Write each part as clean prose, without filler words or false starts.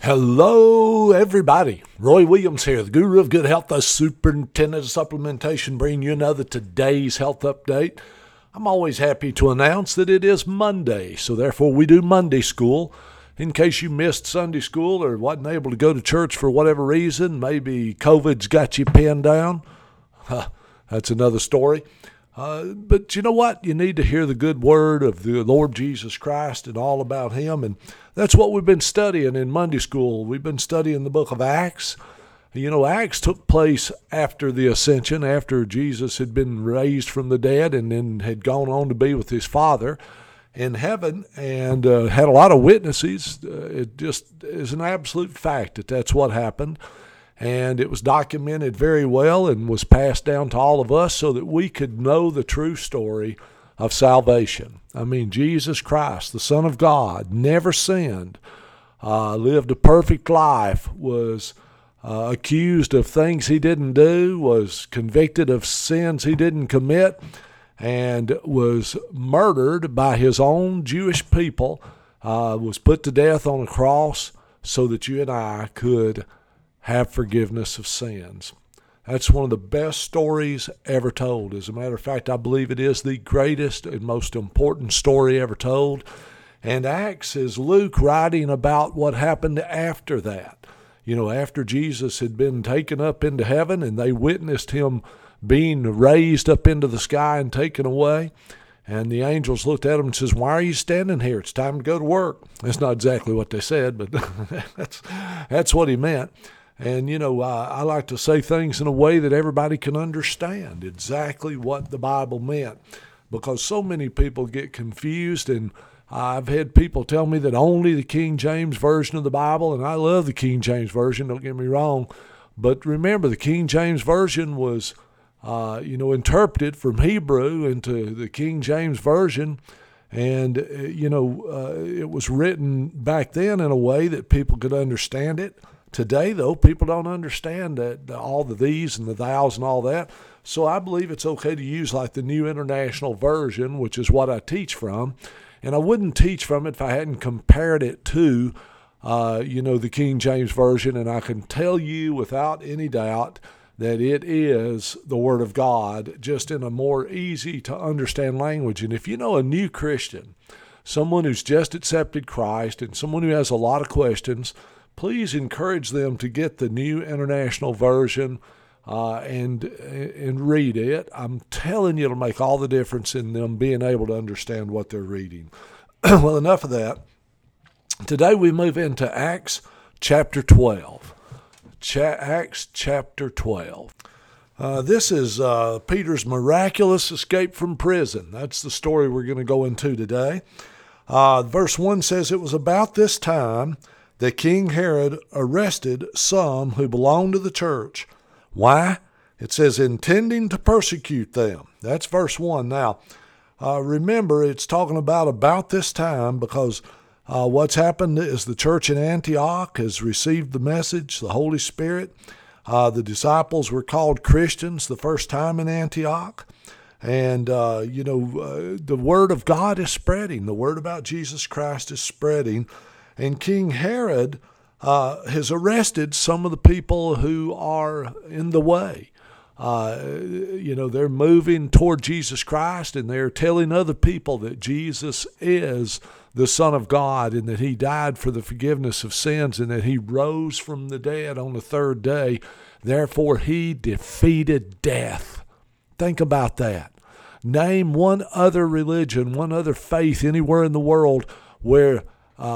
Hello, everybody. Roy Williams here, the guru of good health, the superintendent of supplementation, bringing you another today's health update. I'm always happy to announce that it is Monday, so therefore we do Monday school. In case you missed Sunday school or wasn't able to go to church for whatever reason, maybe COVID's got you pinned down. That's another story. But you know what? You need to hear the good word of the Lord Jesus Christ and all about Him. And that's what we've been studying in Monday school. We've been studying the book of Acts. You know, Acts took place after the ascension, after Jesus had been raised from the dead and then had gone on to be with His Father in heaven and had a lot of witnesses. It just is an absolute fact that that's what happened. And it was documented very well and was passed down to all of us so that we could know the true story of salvation. I mean, Jesus Christ, the Son of God, never sinned, lived a perfect life, was accused of things He didn't do, was convicted of sins He didn't commit, and was murdered by His own Jewish people, was put to death on a cross so that you and I could have forgiveness of sins. That's one of the best stories ever told. As a matter of fact, I believe it is the greatest and most important story ever told. And Acts is Luke writing about what happened after that. You know, after Jesus had been taken up into heaven and they witnessed Him being raised up into the sky and taken away. And the angels looked at him and says, "Why are you standing here? It's time to go to work." That's not exactly what they said, but that's what He meant. And, you know, I like to say things in a way that everybody can understand exactly what the Bible meant, because so many people get confused. And I've had people tell me that only the King James Version of the Bible, and I love the King James Version, don't get me wrong. But remember, the King James Version was, interpreted from Hebrew into the King James Version. And, it was written back then in a way that people could understand it. Today, though, people don't understand that all the these and the thous and all that. So I believe it's okay to use like the New International Version, which is what I teach from. And I wouldn't teach from it if I hadn't compared it to, the King James Version. And I can tell you without any doubt that it is the Word of God, just in a more easy to understand language. And if you know a new Christian, someone who's just accepted Christ and someone who has a lot of questions, please encourage them to get the New International Version and read it. I'm telling you, it'll make all the difference in them being able to understand what they're reading. Well, enough of that. Today we move into Acts chapter 12. Acts chapter 12. This is Peter's miraculous escape from prison. That's the story we're going to go into today. Verse 1 says, "It was about this time that King Herod arrested some who belonged to the church." Why? It says, intending to persecute them. That's verse 1. Now, remember, it's talking about this time because what's happened is the church in Antioch has received the message, the Holy Spirit. The disciples were called Christians the first time in Antioch. And, the word of God is spreading. The word about Jesus Christ is spreading. And King Herod has arrested some of the people who are in the way. They're moving toward Jesus Christ, and they're telling other people that Jesus is the Son of God and that He died for the forgiveness of sins and that He rose from the dead on the third day. Therefore, He defeated death. Think about that. Name one other religion, one other faith anywhere in the world where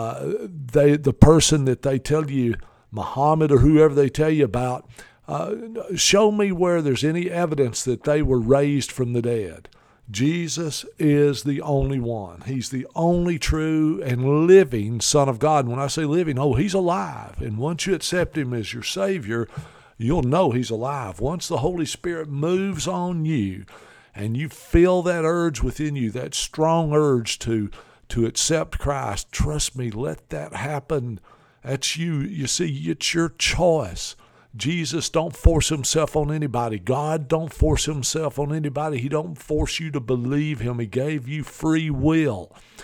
the person that they tell you, Muhammad or whoever they tell you about, show me where there's any evidence that they were raised from the dead. Jesus is the only one. He's the only true and living Son of God. And when I say living, He's alive. And once you accept Him as your Savior, you'll know He's alive. Once the Holy Spirit moves on you and you feel that urge within you, that strong urge to accept Christ, trust me, let that happen. That's you. You see, it's your choice. Jesus don't force Himself on anybody. God don't force Himself on anybody. He don't force you to believe Him. He gave you free will.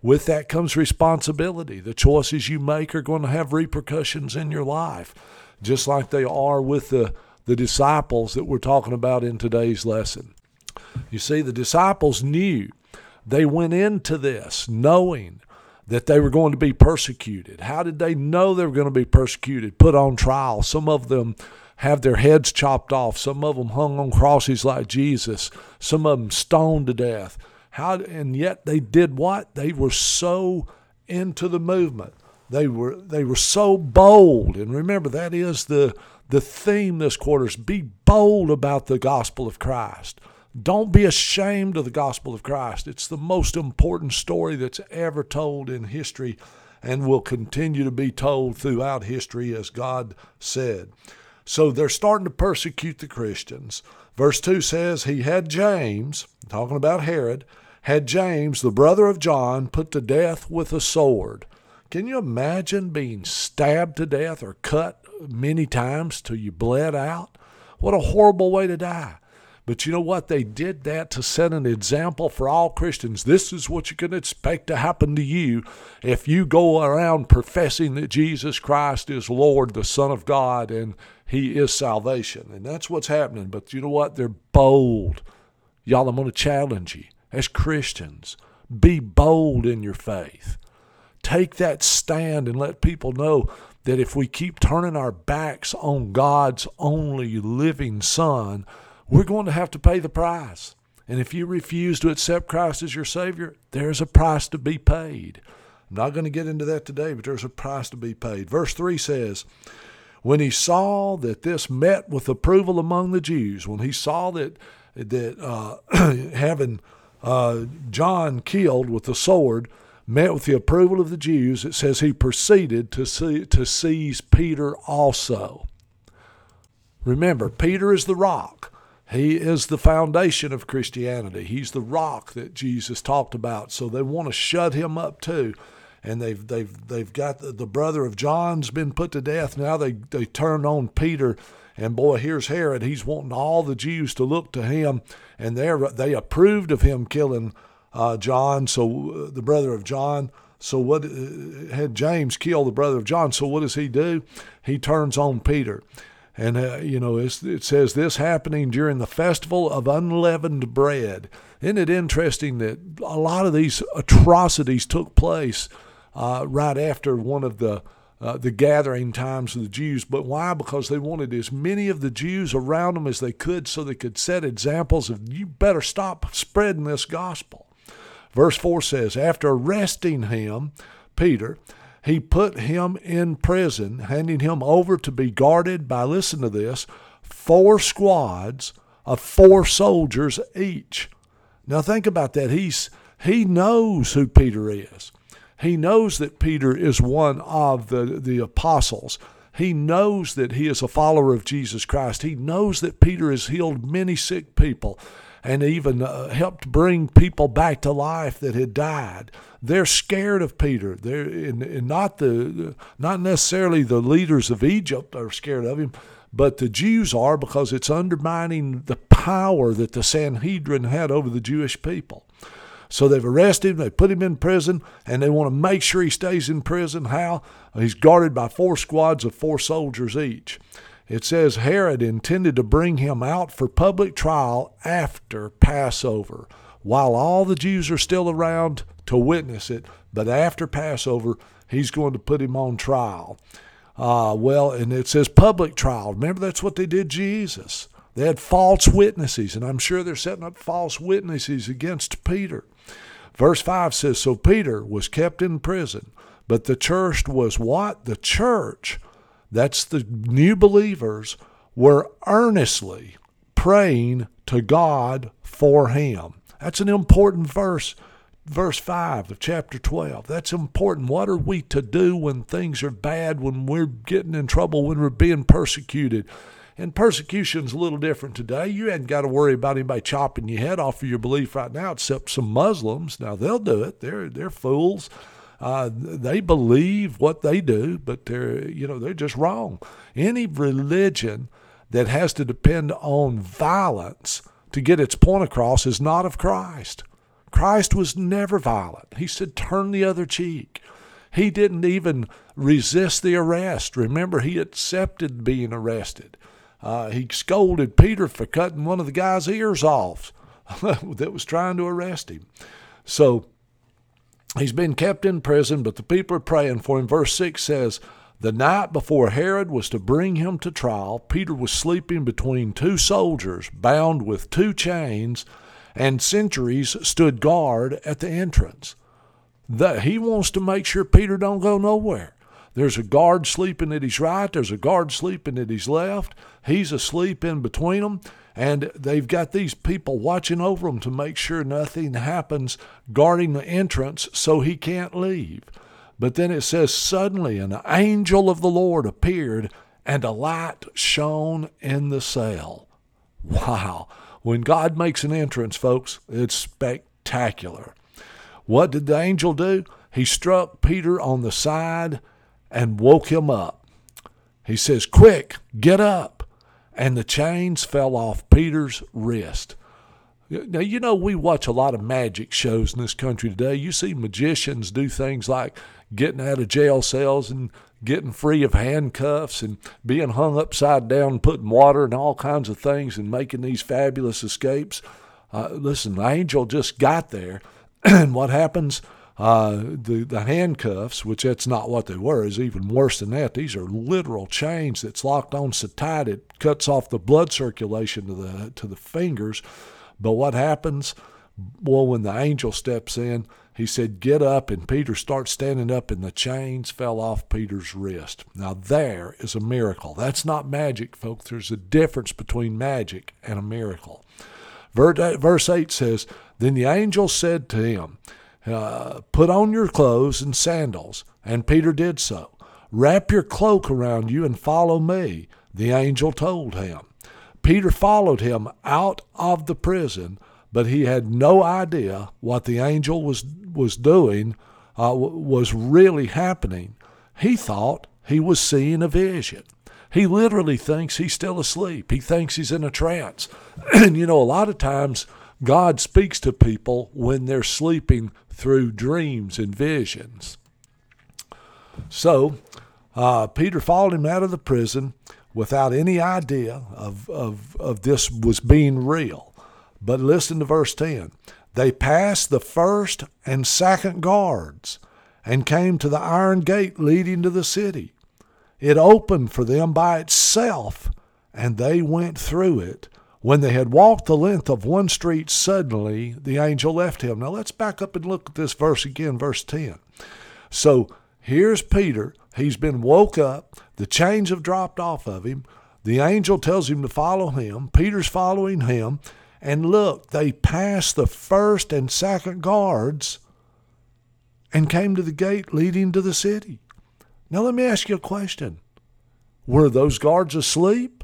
with that comes responsibility. The choices you make are going to have repercussions in your life, just like they are with the disciples that we're talking about in today's lesson. You see, the disciples knew. They went into this knowing that they were going to be persecuted. How did they know they were going to be persecuted? Put on trial. Some of them have their heads chopped off. Some of them hung on crosses like Jesus. Some of them stoned to death. And yet they did what? They were so into the movement. They were so bold. And remember, that is the theme this quarter is be bold about the gospel of Christ. Don't be ashamed of the gospel of Christ. It's the most important story that's ever told in history and will continue to be told throughout history, as God said. So they're starting to persecute the Christians. Verse 2 says he had James, talking about Herod, had James, the brother of John, put to death with a sword. Can you imagine being stabbed to death or cut many times till you bled out? What a horrible way to die. But you know what? They did that to set an example for all Christians. This is what you can expect to happen to you if you go around professing that Jesus Christ is Lord, the Son of God, and He is salvation. And that's what's happening. But you know what? They're bold. Y'all, I'm going to challenge you. As Christians, be bold in your faith. Take that stand and let people know that if we keep turning our backs on God's only living Son, we're going to have to pay the price. And if you refuse to accept Christ as your Savior, there's a price to be paid. I'm not going to get into that today, but there's a price to be paid. Verse 3 says, when he saw that this met with approval among the Jews, when he saw that having John killed with the sword met with the approval of the Jews, it says he proceeded to seize Peter also. Remember, Peter is the rock. He is the foundation of Christianity. He's the rock that Jesus talked about. So they want to shut him up too. And they've got the brother of John's been put to death. Now they turn on Peter. And boy, here's Herod. He's wanting all the Jews to look to him. And they approved of him killing John, so the brother of John. So what had James kill the brother of John? So what does he do? He turns on Peter. And, it says this happening during the festival of unleavened bread. Isn't it interesting that a lot of these atrocities took place right after one of the gathering times of the Jews? But why? Because they wanted as many of the Jews around them as they could so they could set examples of, you better stop spreading this gospel. Verse 4 says, after arresting him, Peter, he put him in prison, handing him over to be guarded by, listen to this, 4 squads of 4 soldiers each. Now think about that. He knows who Peter is. He knows that Peter is one of the apostles. He knows that he is a follower of Jesus Christ. He knows that Peter has healed many sick people and even helped bring people back to life that had died. They're scared of Peter. They're not necessarily the leaders of Egypt are scared of him, but the Jews are, because it's undermining the power that the Sanhedrin had over the Jewish people. So they've arrested him, they put him in prison, and they want to make sure he stays in prison. How? He's guarded by 4 squads of 4 soldiers each. It says Herod intended to bring him out for public trial after Passover, while all the Jews are still around to witness it. But after Passover, he's going to put him on trial. And it says public trial. Remember, that's what they did Jesus. They had false witnesses, and I'm sure they're setting up false witnesses against Peter. Verse 5 says, so Peter was kept in prison, but the church was what? The church, that's the new believers, were earnestly praying to God for him. That's an important verse. Verse 5 of chapter 12. That's important. What are we to do when things are bad, when we're getting in trouble, when we're being persecuted? And persecution's a little different today. You hadn't got to worry about anybody chopping your head off for your belief right now, except some Muslims. Now, they'll do it. They're fools. They believe what they do, but they're just wrong. Any religion that has to depend on violence to get its point across is not of Christ. Christ was never violent. He said, turn the other cheek. He didn't even resist the arrest. Remember, he accepted being arrested. He scolded Peter for cutting one of the guy's ears off that was trying to arrest him. So he's been kept in prison, but the people are praying for him. Verse 6 says, the night before Herod was to bring him to trial, Peter was sleeping between two soldiers, bound with two chains, and sentries stood guard at the entrance. He wants to make sure Peter don't go nowhere. There's a guard sleeping at his right. There's a guard sleeping at his left. He's asleep in between them. And they've got these people watching over him to make sure nothing happens, guarding the entrance so he can't leave. But then it says, suddenly an angel of the Lord appeared, and a light shone in the cell. Wow. When God makes an entrance, folks, it's spectacular. What did the angel do? He struck Peter on the side and woke him up. He says, quick, get up. And the chains fell off Peter's wrist. Now, you know, we watch a lot of magic shows in this country today. You see magicians do things like getting out of jail cells and getting free of handcuffs and being hung upside down, putting water and all kinds of things and making these fabulous escapes. Listen, the angel just got there. And what happens, the handcuffs, which that's not what they were, is even worse than that. These are literal chains that's locked on so tight it cuts off the blood circulation to the fingers. But what happens? Well, when the angel steps in, he said, get up, and Peter starts standing up, and the chains fell off Peter's wrist. Now, there is a miracle. That's not magic, folks. There's a difference between magic and a miracle. Verse 8 says, then the angel said to him, put on your clothes and sandals. And Peter did so. Wrap your cloak around you and follow me, the angel told him. Peter followed him out of the prison, but he had no idea what the angel was doing, was really happening. He thought he was seeing a vision. He literally thinks he's still asleep. He thinks he's in a trance. And you know, a lot of times God speaks to people when they're sleeping through dreams and visions. So Peter followed him out of the prison without any idea of this was being real. But listen to verse 10. They passed the first and second guards and came to the iron gate leading to the city. It opened for them by itself, and they went through it. When they had walked the length of one street, suddenly the angel left him. Now let's back up and look at this verse again, verse 10. So here's Peter. He's been woke up. The chains have dropped off of him. The angel tells him to follow him. Peter's following him. And look, they passed the first and second guards and came to the gate leading to the city. Now let me ask you a question. Were those guards asleep?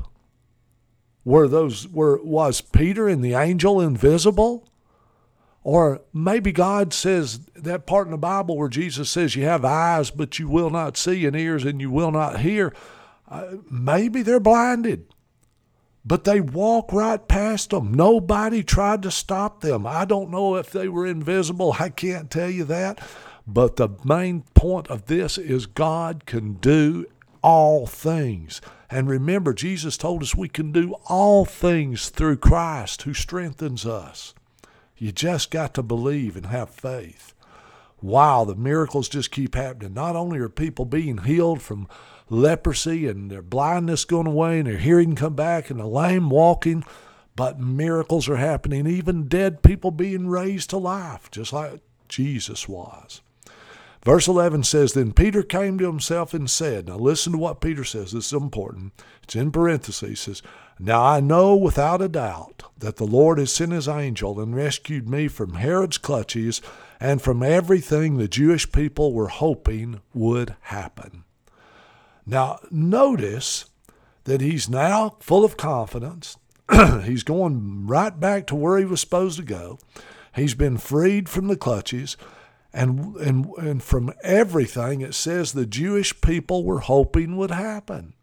Was Peter and the angel invisible? Or maybe God says that part in the Bible where Jesus says you have eyes but you will not see and ears and you will not hear. Maybe they're blinded. But they walk right past them. Nobody tried to stop them. I don't know if they were invisible. I can't tell you that. But the main point of this is God can do all things. And remember, Jesus told us we can do all things through Christ who strengthens us. You just got to believe and have faith. Wow, the miracles just keep happening. Not only are people being healed from leprosy and their blindness going away and their hearing come back and the lame walking, but miracles are happening. Even dead people being raised to life, just like Jesus was. Verse 11 says, then Peter came to himself and said, now listen to what Peter says. This is important. It's in parentheses. It says, now I know without a doubt that the Lord has sent his angel and rescued me from Herod's clutches and from everything the Jewish people were hoping would happen. Now notice that he's now full of confidence. He's going right back to where he was supposed to go. He's been freed from the clutches. And from everything it says the Jewish people were hoping would happen.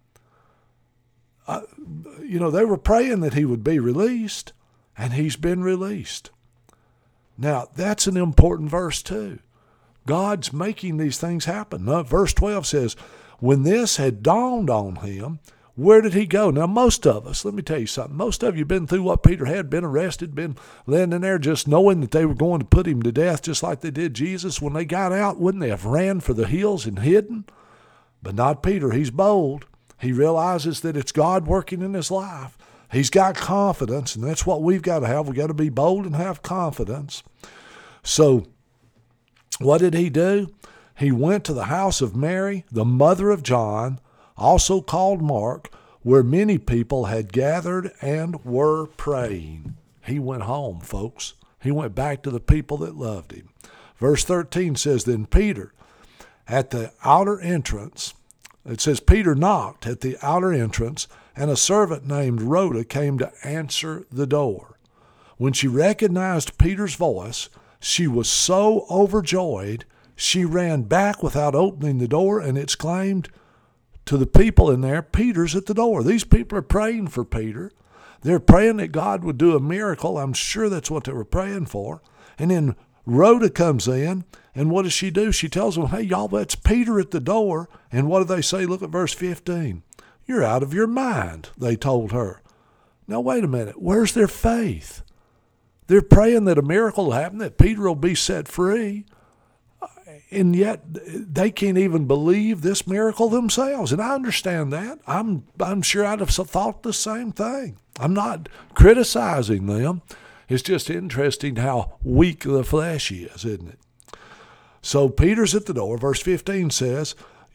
They were praying that he would be released, and he's been released. Now, that's an important verse too. God's making these things happen. Now, verse 12 says, when this had dawned on him, where did he go? Now, most of us, let me tell you something, most of you been through what Peter had, been arrested, been laying in there just knowing that they were going to put him to death just like they did Jesus. When they got out, wouldn't they have ran for the hills and hidden? But not Peter. He's bold. He realizes that it's God working in his life. He's got confidence, and that's what we've got to have. We've got to be bold and have confidence. So what did he do? He went to the house of Mary, the mother of John, also called Mark, where many people had gathered and were praying. He went home, folks. He went back to the people that loved him. Verse 13 says, then Peter, at the outer entrance, it says Peter knocked at the outer entrance, and a servant named Rhoda came to answer the door. When she recognized Peter's voice, she was so overjoyed, she ran back without opening the door and exclaimed to the people in there, Peter's at the door. These people are praying for Peter. They're praying that God would do a miracle. I'm sure that's what they were praying for. And then Rhoda comes in, and what does she do? She tells them, hey, y'all, that's Peter at the door. And what do they say? Look at verse 15. You're out of your mind, they told her. Now, wait a minute. Where's their faith? They're praying that a miracle will happen, that Peter will be set free. And yet they can't even believe this miracle themselves. And I understand that. I'm sure I'd have thought the same thing. I'm not criticizing them. It's just interesting how weak the flesh is, isn't it? So Peter's at the door. Verse 15 says,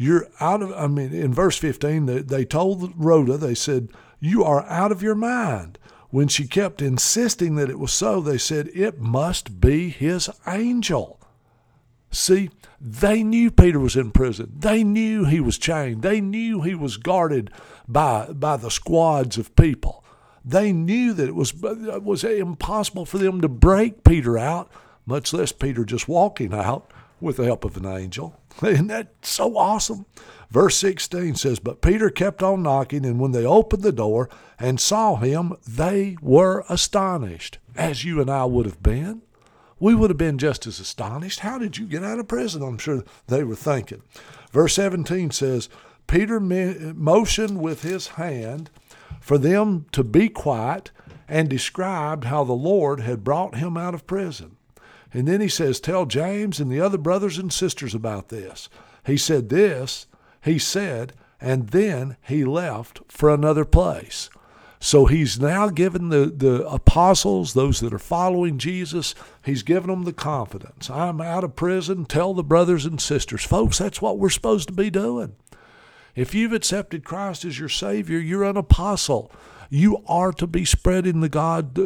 in verse 15, they told Rhoda, they said, you are out of your mind. When she kept insisting that it was so, they said, it must be his angel. See, they knew Peter was in prison. They knew he was chained. They knew he was guarded by the squads of people. They knew that it was impossible for them to break Peter out, much less Peter just walking out with the help of an angel. Isn't that so awesome? Verse 16 says, but Peter kept on knocking, and when they opened the door and saw him, they were astonished, as you and I would have been. We would have been just as astonished. How did you get out of prison? I'm sure they were thinking. Verse 17 says, Peter motioned with his hand for them to be quiet and described how the Lord had brought him out of prison. And then he says, tell James and the other brothers and sisters about this. He said this, he said, and then he left for another place. So he's now given the apostles, those that are following Jesus, he's given them the confidence. I'm out of prison. Tell the brothers and sisters. Folks, that's what we're supposed to be doing. If you've accepted Christ as your Savior, you're an apostle. You are to be spreading the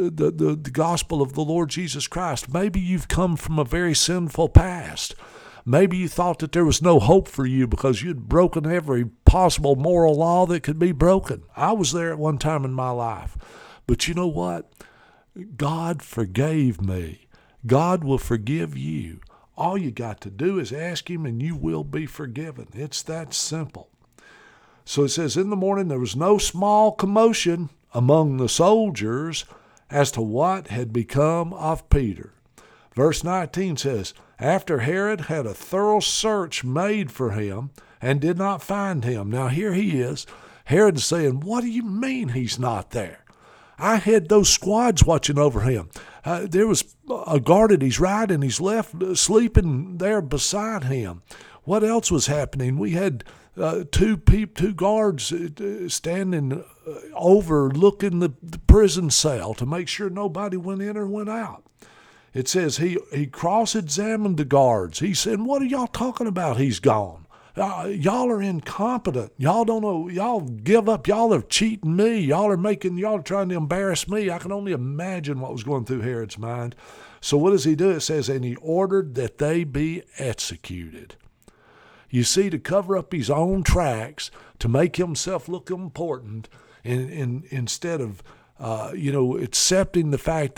gospel of the Lord Jesus Christ. Maybe you've come from a very sinful past. Maybe you thought that there was no hope for you because you'd broken every possible moral law that could be broken. I was there at one time in my life. But you know what? God forgave me. God will forgive you. All you got to do is ask him and you will be forgiven. It's that simple. So it says, in the morning there was no small commotion among the soldiers as to what had become of Peter. Verse 19 says, after Herod had a thorough search made for him and did not find him. Now here he is. Herod's saying, what do you mean he's not there? I had those squads watching over him. There was a guard at his right and his left sleeping there beside him. What else was happening? We had two guards standing overlooking the prison cell to make sure nobody went in or went out. It says he cross-examined the guards. He said, what are y'all talking about? He's gone. Y'all are incompetent. Y'all don't know. Y'all give up. Y'all are cheating me. Y'all are trying to embarrass me. I can only imagine what was going through Herod's mind. So what does he do? It says, and he ordered that they be executed. You see, to cover up his own tracks, to make himself look important, instead of accepting the fact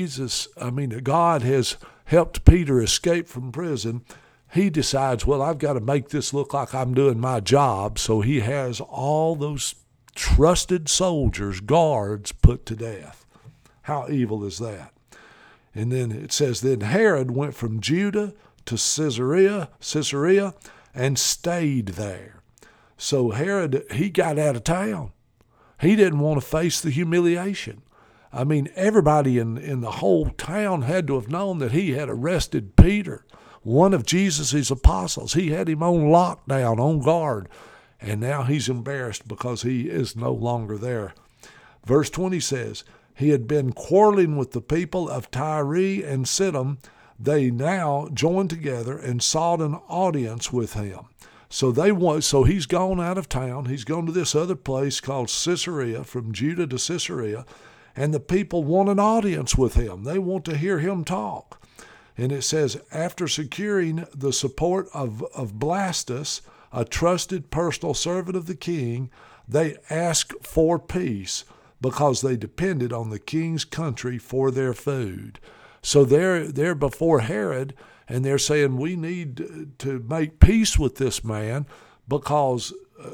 that God has helped Peter escape from prison, he decides, well, I've got to make this look like I'm doing my job. So he has all those trusted soldiers, guards, put to death. How evil is that? And then it says, then Herod went from Judah to Caesarea, and stayed there. So Herod, he got out of town. He didn't want to face the humiliation. I mean, everybody in the whole town had to have known that he had arrested Peter, one of Jesus' apostles. He had him on lockdown, on guard, and now he's embarrassed because he is no longer there. Verse 20 says, he had been quarreling with the people of Tyre and Sidon. They now joined together and sought an audience with him. So he's gone out of town. He's gone to this other place called Caesarea, from Judah to Caesarea, and the people want an audience with him. They want to hear him talk. And it says, after securing the support of Blastus, a trusted personal servant of the king, they asked for peace because they depended on the king's country for their food. So they're before Herod, and they're saying, we need to make peace with this man because,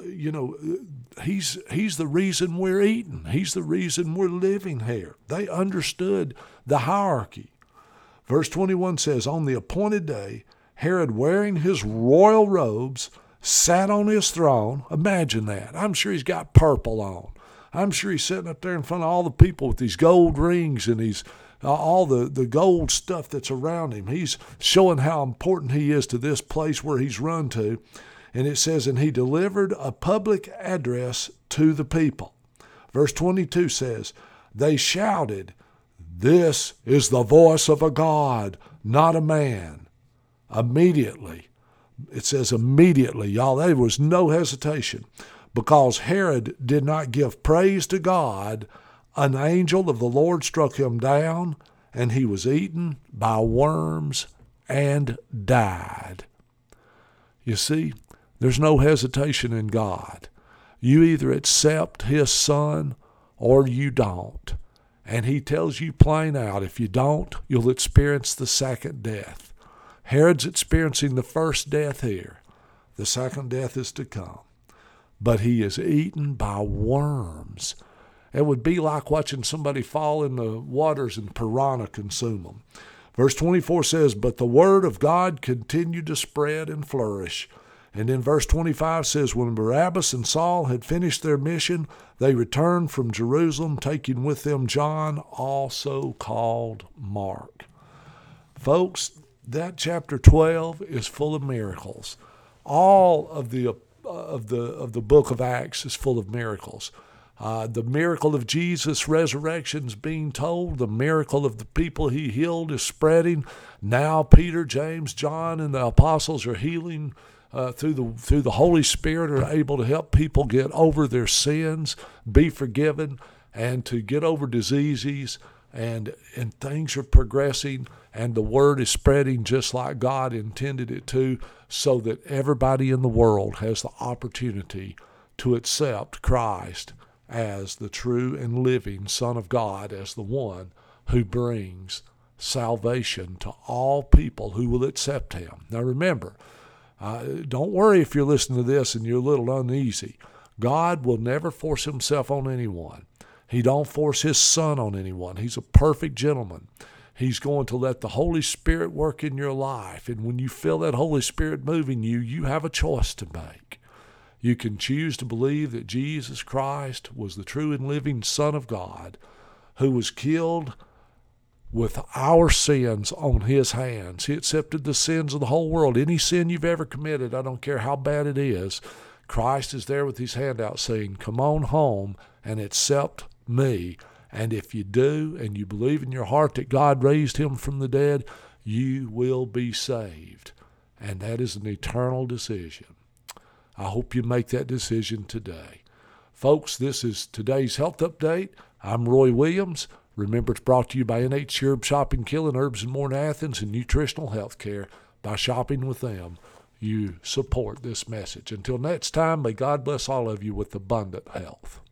he's the reason we're eating. He's the reason we're living here. They understood the hierarchy. Verse 21 says, on the appointed day, Herod, wearing his royal robes, sat on his throne. Imagine that. I'm sure he's got purple on. I'm sure he's sitting up there in front of all the people with these gold rings and these all the gold stuff that's around him. He's showing how important he is to this place where he's run to. And it says, and he delivered a public address to the people. Verse 22 says, they shouted, this is the voice of a God, not a man. Immediately, it says immediately, y'all, there was no hesitation. Because Herod did not give praise to God, an angel of the Lord struck him down, and he was eaten by worms and died. You see, there's no hesitation in God. You either accept his son or you don't. And he tells you plain out, if you don't, you'll experience the second death. Herod's experiencing the first death here. The second death is to come. But he is eaten by worms. It would be like watching somebody fall in the waters and piranha consume them. Verse 24 says, but the word of God continued to spread and flourish. And then verse 25 says, when Barabbas and Saul had finished their mission, they returned from Jerusalem, taking with them John, also called Mark. Folks, that chapter 12 is full of miracles. All of the book of Acts is full of miracles. The miracle of Jesus' resurrection is being told. The miracle of the people he healed is spreading. Now Peter, James, John, and the apostles are healing through the Holy Spirit, are able to help people get over their sins, be forgiven, and to get over diseases. And things are progressing, and the word is spreading just like God intended it to, so that everybody in the world has the opportunity to accept Christ as the true and living Son of God, as the one who brings salvation to all people who will accept him. Now remember, don't worry if you're listening to this and you're a little uneasy. God will never force himself on anyone. He don't force his son on anyone. He's a perfect gentleman. He's going to let the Holy Spirit work in your life. And when you feel that Holy Spirit moving you, you have a choice to make. You can choose to believe that Jesus Christ was the true and living Son of God, who was killed with our sins on his hands. He accepted the sins of the whole world. Any sin you've ever committed, I don't care how bad it is, Christ is there with his hand out saying, come on home and accept me. And if you do, and you believe in your heart that God raised him from the dead, you will be saved. And that is an eternal decision. I hope you make that decision today. Folks, this is today's Health Update. I'm Roy Williams. Remember, it's brought to you by NH Herb Shopping, Killing Herbs and More in Athens, and Nutritional Health Care. By shopping with them, you support this message. Until next time, may God bless all of you with abundant health.